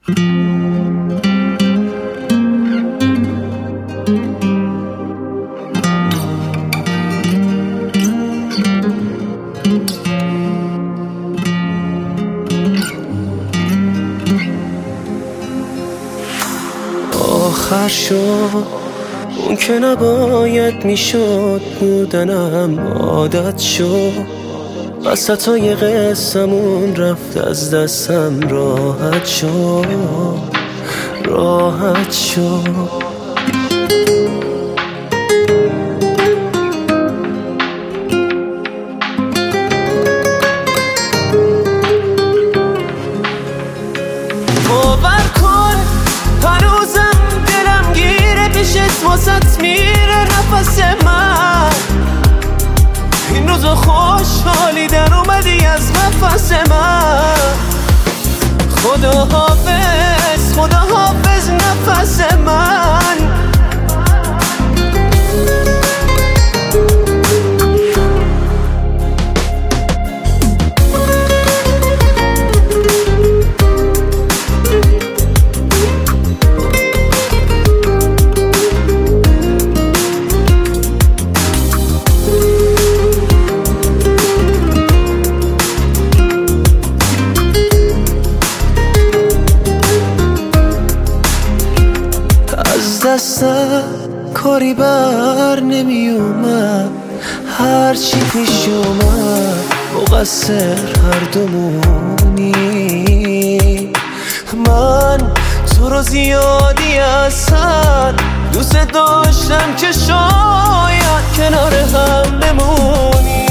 آخر شد اون که نباید میشد، بودنم عادت شد، وسطای قصه‌مون رفت از دستم، راحت شد راحت شد. باور کن هنوزم دلم گیره پیشت، واسط میره نفس من. این روز خوشحالی در اومدی از نفس من. خدا حافظ خدا حافظ نفس من. از دستم کاری بر نمی اومد، هرچی پیش اومد مقصر هر دومونی. من تو رو زیادی اصلا دوست داشتم که شاید کنار هم نمونی.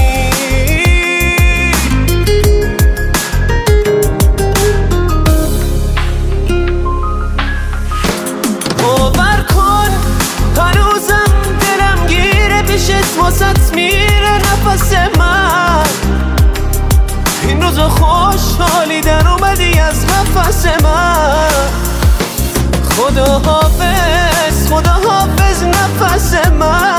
باور کن هنوزم دلم گیره پیشت، واسط میره نفس من. این روز خوشحالی در اومدی از نفس من. خدا حافظ نفس من.